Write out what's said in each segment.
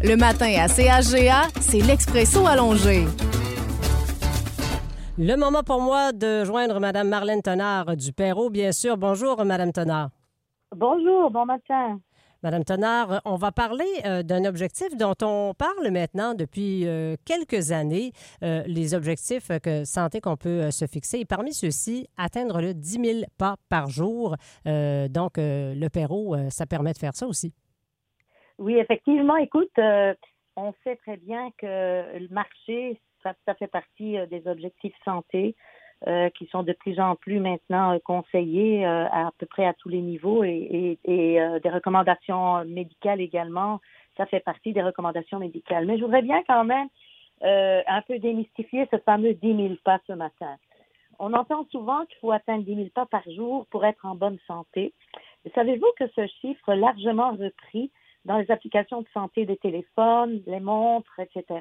Le matin à CHGA, c'est l'Expresso allongé. Le moment pour moi de joindre Mme Marlène Tonard du Perrot, bien sûr. Bonjour, Mme Tonard. Bonjour, bon matin. Madame Tonard, on va parler d'un objectif dont on parle maintenant depuis quelques années, les objectifs santé qu'on peut se fixer. Et parmi ceux-ci, atteindre le 10 000 pas par jour. Donc, le Perrot, ça permet de faire ça aussi. Oui, effectivement. Écoute, on sait très bien que le marché, ça fait partie des objectifs santé qui sont de plus en plus maintenant conseillés à peu près à tous les niveaux et des recommandations médicales également. Ça fait partie des recommandations médicales. Mais je voudrais bien quand même un peu démystifier ce fameux 10 000 pas ce matin. On entend souvent qu'il faut atteindre 10 000 pas par jour pour être en bonne santé. Et savez-vous que ce chiffre, largement repris dans les applications de santé des téléphones, les montres, etc.,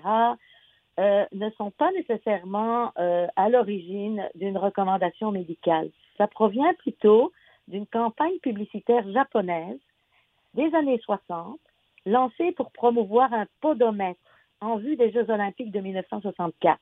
ne sont pas nécessairement à l'origine d'une recommandation médicale. Ça provient plutôt d'une campagne publicitaire japonaise des années 60, lancée pour promouvoir un podomètre en vue des Jeux olympiques de 1964.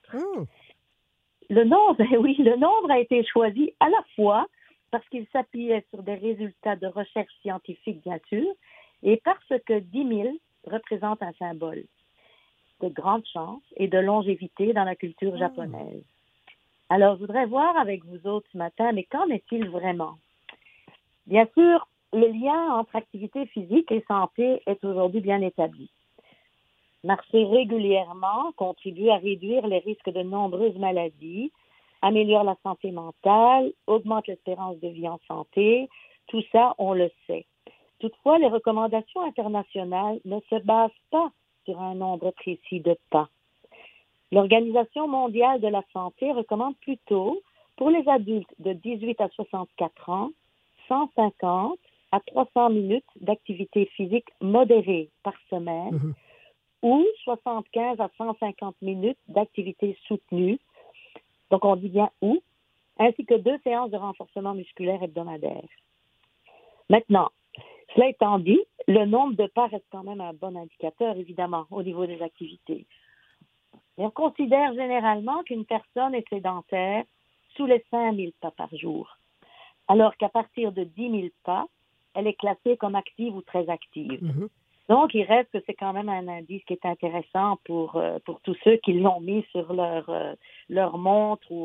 Le nombre a été choisi à la fois parce qu'il s'appuyait sur des résultats de recherche scientifique, bien sûr, et parce que 10 000 représente un symbole de grande chance et de longévité dans la culture japonaise. Alors, je voudrais voir avec vous autres ce matin, mais qu'en est-il vraiment? Bien sûr, le lien entre activité physique et santé est aujourd'hui bien établi. Marcher régulièrement contribue à réduire les risques de nombreuses maladies, améliore la santé mentale, augmente l'espérance de vie en santé. Tout ça, on le sait. Toutefois, les recommandations internationales ne se basent pas sur un nombre précis de pas. L'Organisation mondiale de la santé recommande plutôt, pour les adultes de 18 à 64 ans, 150 à 300 minutes d'activité physique modérée par semaine ou 75 à 150 minutes d'activité soutenue, donc on dit bien ou, ainsi que 2 séances de renforcement musculaire hebdomadaire. Maintenant, cela étant dit, le nombre de pas reste quand même un bon indicateur, évidemment, au niveau des activités. Et on considère généralement qu'une personne est sédentaire sous les 5 000 pas par jour, alors qu'à partir de 10 000 pas, elle est classée comme active ou très active. Donc, il reste que c'est quand même un indice qui est intéressant pour tous ceux qui l'ont mis sur leur montre ou...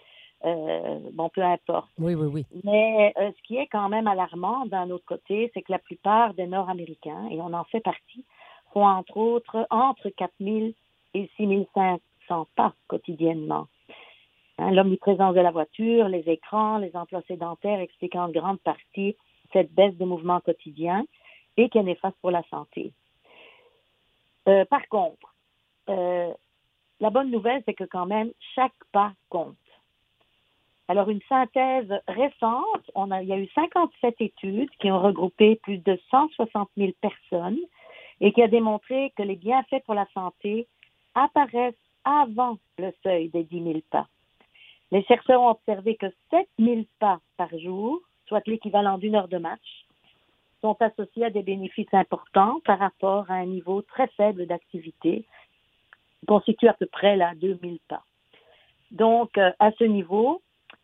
peu importe. Oui. Mais ce qui est quand même alarmant d'un autre côté, c'est que la plupart des Nord-Américains, et on en fait partie, font entre autres entre 4 000 et 6 500 pas quotidiennement. L'omniprésence de la voiture, les écrans, les emplois sédentaires expliquent en grande partie cette baisse de mouvement quotidien et qui est néfaste pour la santé. Par contre, la bonne nouvelle, c'est que quand même, chaque pas compte. Alors, une synthèse récente, il y a eu 57 études qui ont regroupé plus de 160 000 personnes et qui a démontré que les bienfaits pour la santé apparaissent avant le seuil des 10 000 pas. Les chercheurs ont observé que 7 000 pas par jour, soit l'équivalent d'1 heure de match, sont associés à des bénéfices importants par rapport à un niveau très faible d'activité, qui constitue à peu près 2 000 pas. Donc, à ce niveau,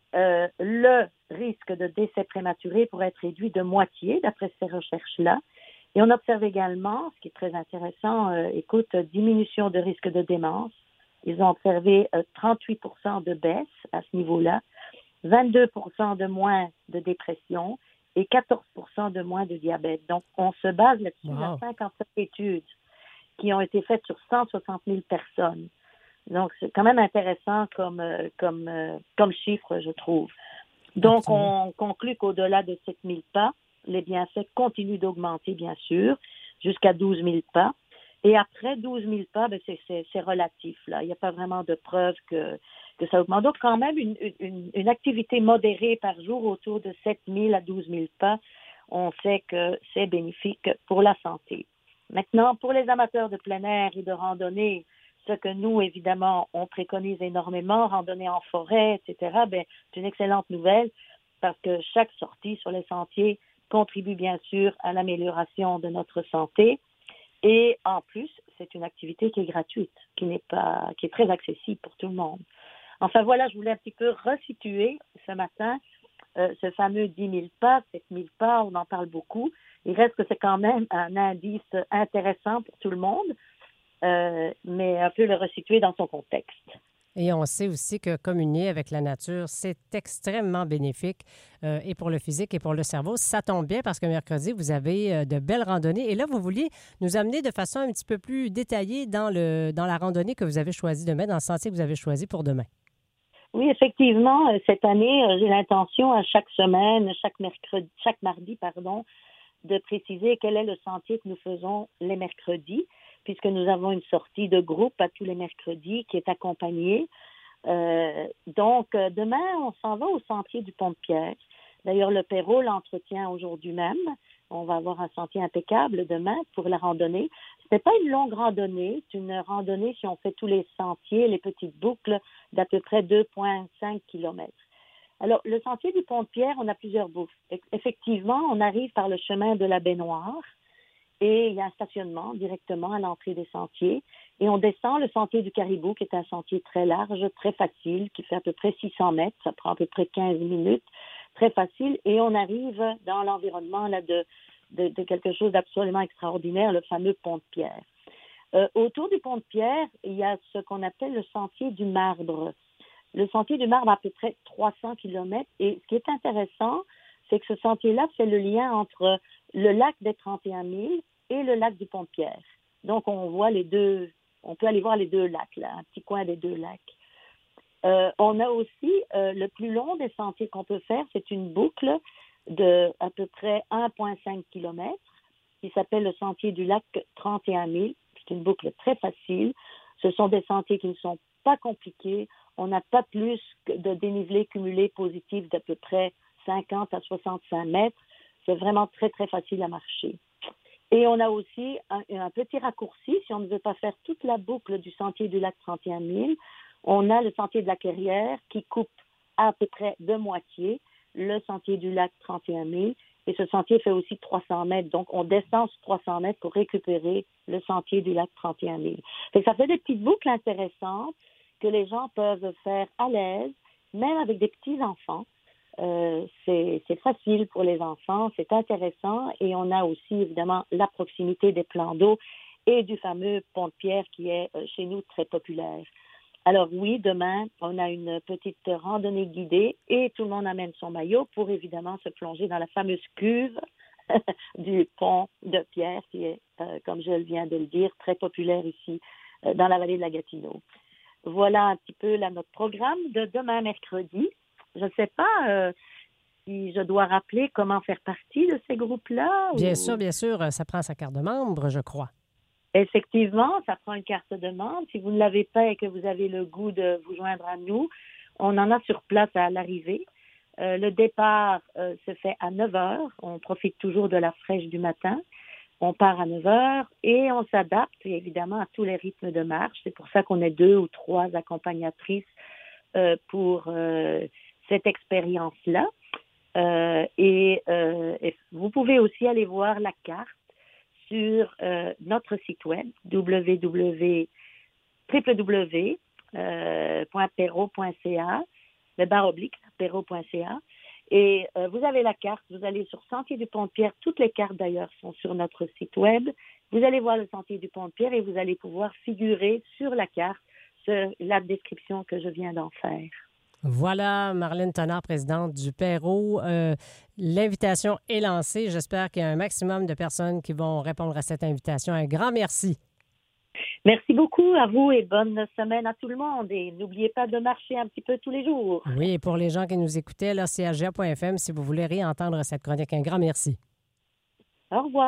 le risque de décès prématuré pourrait être réduit de moitié d'après ces recherches-là. Et on observe également, ce qui est très intéressant, diminution de risque de démence. Ils ont observé 38% de baisse à ce niveau-là, 22% de moins de dépression et 14% de moins de diabète. Donc, on se base là-dessus. Il y a 57 études qui ont été faites sur 160 000 personnes. Donc, c'est quand même intéressant comme chiffre, je trouve. Donc, on conclut qu'au-delà de 7 000 pas, les bienfaits continuent d'augmenter, bien sûr, jusqu'à 12 000 pas. Et après 12 000 pas, c'est relatif, là. Il n'y a pas vraiment de preuve que ça augmente. Donc, quand même, une activité modérée par jour autour de 7 000 à 12 000 pas, on sait que c'est bénéfique pour la santé. Maintenant, pour les amateurs de plein air et de randonnée, ce que nous, évidemment, on préconise énormément, randonnée en forêt, etc., c'est une excellente nouvelle parce que chaque sortie sur les sentiers contribue bien sûr à l'amélioration de notre santé. Et en plus, c'est une activité qui est gratuite, qui est très accessible pour tout le monde. Enfin voilà, je voulais un petit peu resituer ce matin ce fameux 10 000 pas, 7 000 pas, on en parle beaucoup. Il reste que c'est quand même un indice intéressant pour tout le monde, mais un peu le resituer dans son contexte. Et on sait aussi que communier avec la nature, c'est extrêmement bénéfique et pour le physique et pour le cerveau. Ça tombe bien parce que mercredi, vous avez de belles randonnées. Et là, vous vouliez nous amener de façon un petit peu plus détaillée dans la randonnée que vous avez choisi demain, dans le sentier que vous avez choisi pour demain. Oui, effectivement, cette année, j'ai l'intention à chaque semaine, chaque mardi, de préciser quel est le sentier que nous faisons les mercredis, puisque nous avons une sortie de groupe à tous les mercredis qui est accompagnée. Donc, demain, on s'en va au sentier du Pont-de-Pierre. D'ailleurs, le Perrot l'entretient aujourd'hui même. On va avoir un sentier impeccable demain pour la randonnée. Ce n'est pas une longue randonnée, c'est une randonnée, si on fait tous les sentiers, les petites boucles, d'à peu près 2,5 km. Alors, le sentier du Pont-de-Pierre, on a plusieurs boucles. Effectivement, on arrive par le chemin de la baignoire et il y a un stationnement directement à l'entrée des sentiers. Et on descend le sentier du Caribou, qui est un sentier très large, très facile, qui fait à peu près 600 mètres. Ça prend à peu près 15 minutes. Très facile. Et on arrive dans l'environnement là, de quelque chose d'absolument extraordinaire, le fameux Pont-de-Pierre. Autour du Pont-de-Pierre, il y a ce qu'on appelle le sentier du Marbre. Le sentier du Marbre a à peu près 300 km. Et ce qui est intéressant, c'est que ce sentier-là fait le lien entre le lac des 31 000 et le lac du Pont-de-Pierre. Donc, on voit les deux, on peut aller voir les deux lacs, là, un petit coin des deux lacs. On a aussi le plus long des sentiers qu'on peut faire, c'est une boucle de à peu près 1,5 km qui s'appelle le sentier du lac 31 000. C'est une boucle très facile. Ce sont des sentiers qui ne sont pas compliqués. On n'a pas plus de dénivelé cumulé positif d'à peu près 50 à 65 mètres. C'est vraiment très, très facile à marcher. Et on a aussi un petit raccourci, si on ne veut pas faire toute la boucle du sentier du lac 31 000, on a le sentier de la Clairière qui coupe à peu près de moitié le sentier du lac 31 000. Et ce sentier fait aussi 300 mètres. Donc, on descend sur 300 mètres pour récupérer le sentier du lac 31 000. Ça fait des petites boucles intéressantes que les gens peuvent faire à l'aise, même avec des petits-enfants. C'est facile pour les enfants, c'est intéressant. Et on a aussi, évidemment, la proximité des plans d'eau et du fameux Pont-de-Pierre qui est chez nous très populaire. Alors oui, demain, on a une petite randonnée guidée et tout le monde amène son maillot pour évidemment se plonger dans la fameuse cuve du pont de Pierre qui est, comme je viens de le dire, très populaire ici dans la vallée de la Gatineau. Voilà un petit peu là, notre programme de demain mercredi. Je ne sais pas si je dois rappeler comment faire partie de ces groupes-là. Bien sûr, ça prend sa carte de membre, je crois. Effectivement, ça prend une carte de membre. Si vous ne l'avez pas et que vous avez le goût de vous joindre à nous, on en a sur place à l'arrivée. Le départ se fait à 9 h. On profite toujours de la fraîche du matin. On part à 9 h et on s'adapte évidemment à tous les rythmes de marche. C'est pour ça qu'on est 2 ou 3 accompagnatrices pour cette expérience-là. Et vous pouvez aussi aller voir la carte sur notre site web www.perrot.ca, /perrot.ca. Et vous avez la carte, vous allez sur Sentier du Pont-de-Pierre, toutes les cartes d'ailleurs sont sur notre site web. Vous allez voir le Sentier du Pont-de-Pierre et vous allez pouvoir figurer sur la carte la description que je viens d'en faire. Voilà, Marlène Tonard, présidente du Perrot. L'invitation est lancée. J'espère qu'il y a un maximum de personnes qui vont répondre à cette invitation. Un grand merci. Merci beaucoup à vous et bonne semaine à tout le monde. Et n'oubliez pas de marcher un petit peu tous les jours. Oui, et pour les gens qui nous écoutaient, là, CHGA.fm, si vous voulez réentendre cette chronique, un grand merci. Au revoir.